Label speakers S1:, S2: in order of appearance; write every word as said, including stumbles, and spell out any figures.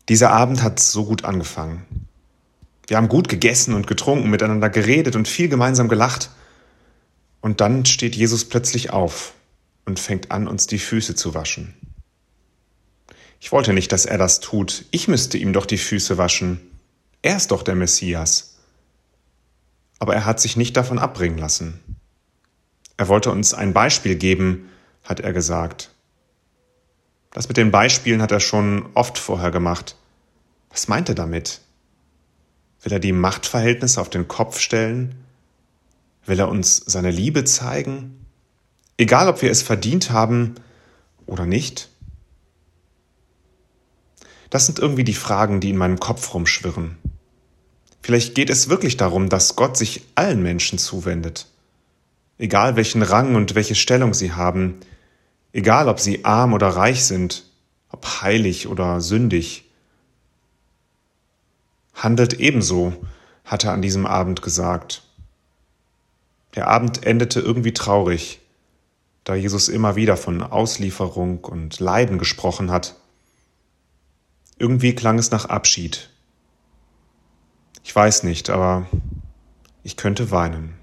S1: Dieser Abend hat so gut angefangen. Wir haben gut gegessen und getrunken, miteinander geredet und viel gemeinsam gelacht. Und dann steht Jesus plötzlich auf und fängt an, uns die Füße zu waschen. Ich wollte nicht, dass er das tut. Ich müsste ihm doch die Füße waschen. Er ist doch der Messias. Aber er hat sich nicht davon abbringen lassen. Er wollte uns ein Beispiel geben, hat er gesagt. Das mit den Beispielen hat er schon oft vorher gemacht. Was meint er damit? Will er die Machtverhältnisse auf den Kopf stellen? Will er uns seine Liebe zeigen? Egal, ob wir es verdient haben oder nicht? Das sind irgendwie die Fragen, die in meinem Kopf rumschwirren. Vielleicht geht es wirklich darum, dass Gott sich allen Menschen zuwendet. Egal welchen Rang und welche Stellung sie haben, egal ob sie arm oder reich sind, ob heilig oder sündig. Handelt ebenso, hat er an diesem Abend gesagt. Der Abend endete irgendwie traurig, da Jesus immer wieder von Auslieferung und Leiden gesprochen hat. Irgendwie klang es nach Abschied. Ich weiß nicht, aber ich könnte weinen.